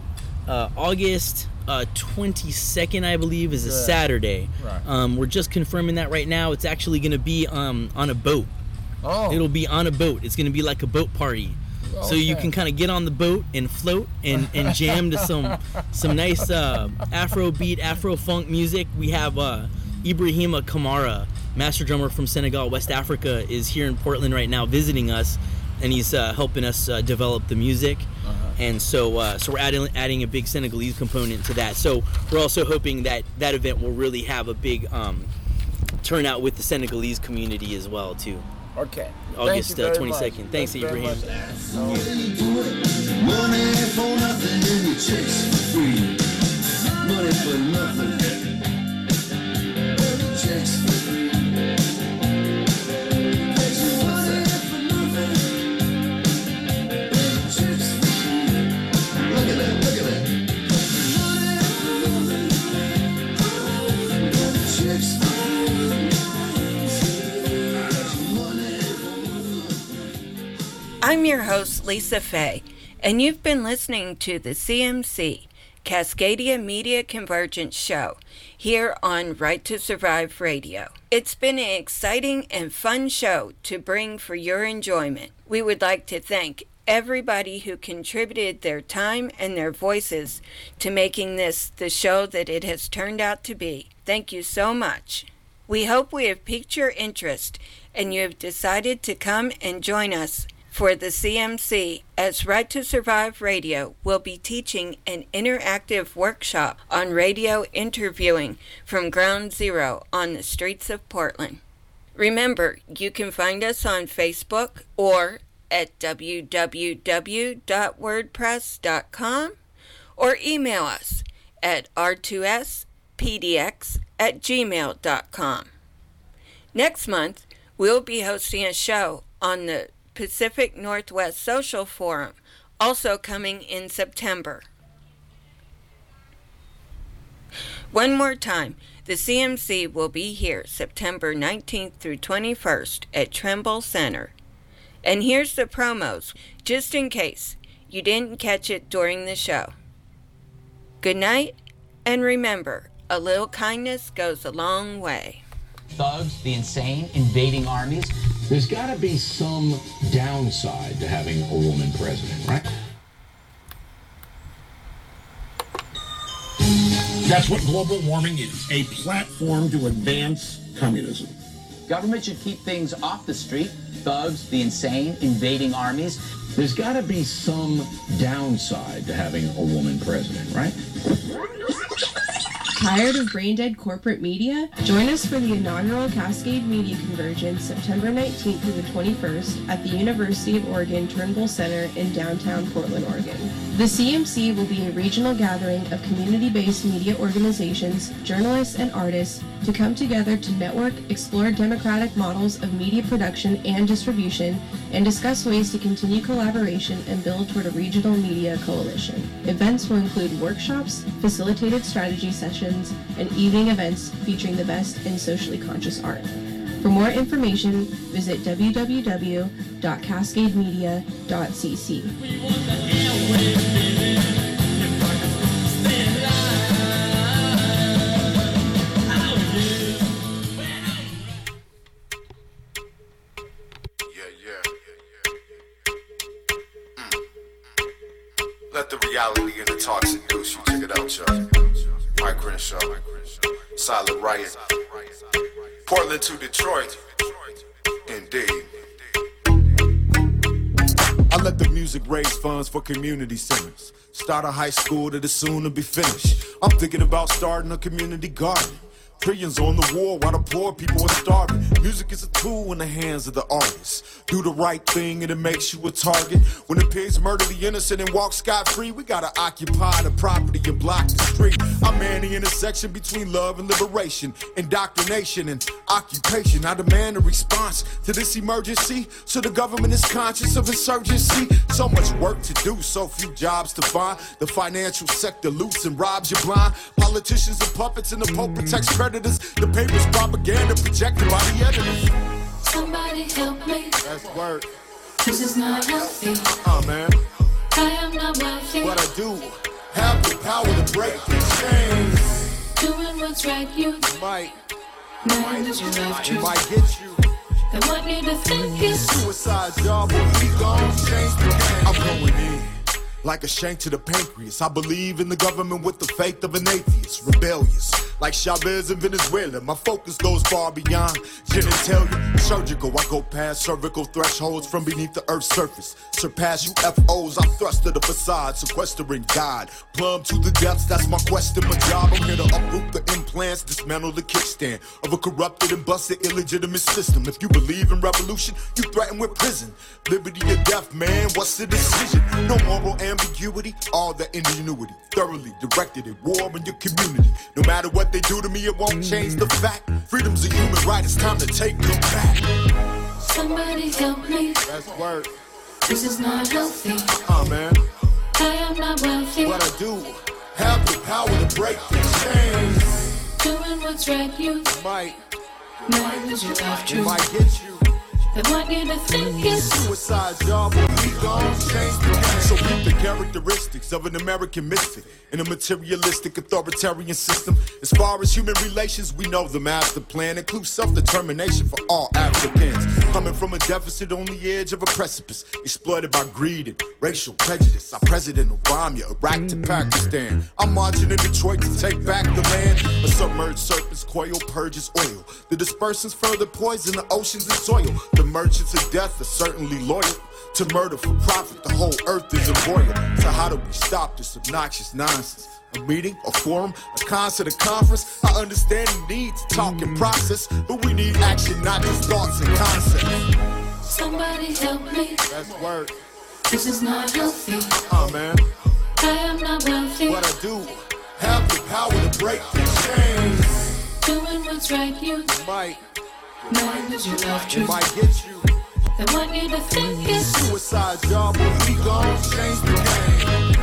uh, August uh, twenty-second, I believe, is a Right. Saturday. Right. Um, we're just confirming that right now. It's actually going to be um, on a boat. Oh. It'll be on a boat. It's going to be like a boat party. So you Okay. can kind of get on the boat and float and, and jam to some some nice uh, Afro beat, Afro funk music. We have uh, Ibrahima Kamara, master drummer from Senegal, West Africa, is here in Portland right now visiting us, and he's uh, helping us uh, develop the music. Uh-huh. And so uh, so we're adding adding a big Senegalese component to that. So we're also hoping that that event will really have a big um, turnout with the Senegalese community as well too. Okay. August Thank you uh, very twenty-second. much. Thanks, Thank you very Ibrahim. much. Money for nothing and your checks for free. Money for nothing. Checks for free. Money for nothing. Checks for free. Look at that, look at that. Money for nothing. Checks for free. I'm your host, Lisa Fay, and you've been listening to the C M C, Cascadia Media Convergence Show, here on Right to Survive Radio. It's been an exciting and fun show to bring for your enjoyment. We would like to thank everybody who contributed their time and their voices to making this the show that it has turned out to be. Thank you so much. We hope we have piqued your interest and you have decided to come and join us for the C M C, as Right to Survive Radio will be teaching an interactive workshop on radio interviewing from Ground Zero on the streets of Portland. Remember, you can find us on Facebook or at w w w dot wordpress dot com or email us at r two s p d x at gmail dot com. Next month, we'll be hosting a show on the Pacific Northwest Social Forum, also coming in September. One more time, the C M C will be here September nineteenth through twenty-first at Tremble Center. And here's the promos, just in case you didn't catch it during the show. Good night, and remember, a little kindness goes a long way. Thugs, the insane, invading armies. There's got to be some downside to having a woman president, right? That's what global warming is, a platform to advance communism. Government should keep things off the street. Thugs, the insane, invading armies. There's got to be some downside to having a woman president, right? Tired of brain-dead corporate media? Join us for the inaugural Cascade Media Convergence September nineteenth through the twenty-first at the University of Oregon Turnbull Center in downtown Portland, Oregon. The C M C will be a regional gathering of community-based media organizations, journalists, and artists to come together to network, explore democratic models of media production and distribution, and discuss ways to continue collaboration and build toward a regional media coalition. Events will include workshops, facilitated strategy sessions, and evening events featuring the best in socially conscious art. For more information, visit w w w dot cascade media dot c c. Let the reality and the talk seduce you. Check it out, y'all. Mike Crenshaw, Silent Riot, Portland to Detroit. Indeed. I let the music raise funds for community centers. Start a high school that is soon to be finished. I'm thinking about starting a community garden. Trillions on the war while the poor people are starving. Music is a tool in the hands of the artists. Do the right thing and it makes you a target. When the pigs murder the innocent and walk scot-free, we gotta occupy the property and block the street. I'm man the intersection between love and liberation, indoctrination and occupation. I demand a response to this emergency, so the government is conscious of insurgency. So much work to do, so few jobs to find. The financial sector loots and robs you blind. Politicians are puppets and the Pope protects predators. The paper's propaganda projected by the editors. Somebody help me. That's word. This is not healthy. Oh man. I am not wealthy. What I do, have the power to break the chains. Doing what's right, you might, might lose your life, it truth. might get you. And what need to think is Suicide job, but we gon' change the game. I'm going in like a shank to the pancreas. I believe in the government with the faith of an atheist, rebellious. Like Chavez in Venezuela, my focus goes far beyond genitalia. Surgical, I go past cervical thresholds from beneath the earth's surface. Surpass U F Os, I thrust to the facade, sequestering God. Plumb to the depths, that's my quest and my job. I'm here to uproot the implants, dismantle the kickstand of a corrupted and busted illegitimate system. If you believe in revolution, you threaten with prison. Liberty or death, man, what's the decision? No moral ambiguity, all the ingenuity. Thoroughly directed at war in your community. No matter what they do to me, it won't change the fact. Freedom's a human right, it's time to take them back. somebody help me. That's word. This is not healthy. Uh, man. I am not wealthy. What I do, have the power to break the chains. Doing what's right, you might, might lose your life, it truth. might get you. And what need to think is Suicide job, but we gon' change the game. So keep the characteristics of an American mystic in a materialistic authoritarian system. As far as human relations, we know the master plan includes self-determination for all Africans. Coming from a deficit on the edge of a precipice, exploited by greed and racial prejudice. Our President Obama, Iraq to Pakistan. I'm marching in Detroit to take back the land. A submerged surface coil purges oil. The dispersants further poison the oceans and soil. The merchants of death are certainly loyal to murder for profit. The whole earth is embroiled. So how do we stop this obnoxious nonsense? A meeting, a forum, a concert, a conference. I understand the need to talk and process, but we need action, not just thoughts and concepts. somebody help me. That's word. This is not healthy. Uh, man. I am not wealthy. What I do, have the power to break the chains. Doing what's right, you might, might lose your life, it truth. might get you. And what need to think is Suicide job, but we gon' change the game.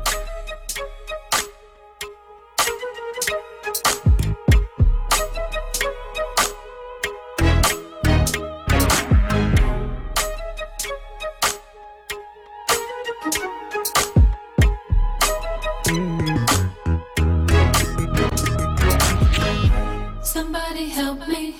somebody help me.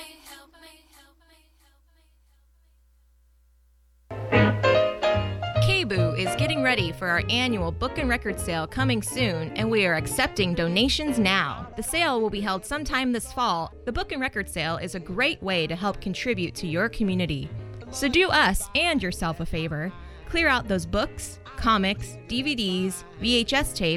K B U is getting ready for our annual book and record sale coming soon, and we are accepting donations now. The sale will be held sometime this fall. The book and record sale is a great way to help contribute to your community. So do us and yourself a favor. Clear out those books, comics, D V Ds, V H S tapes,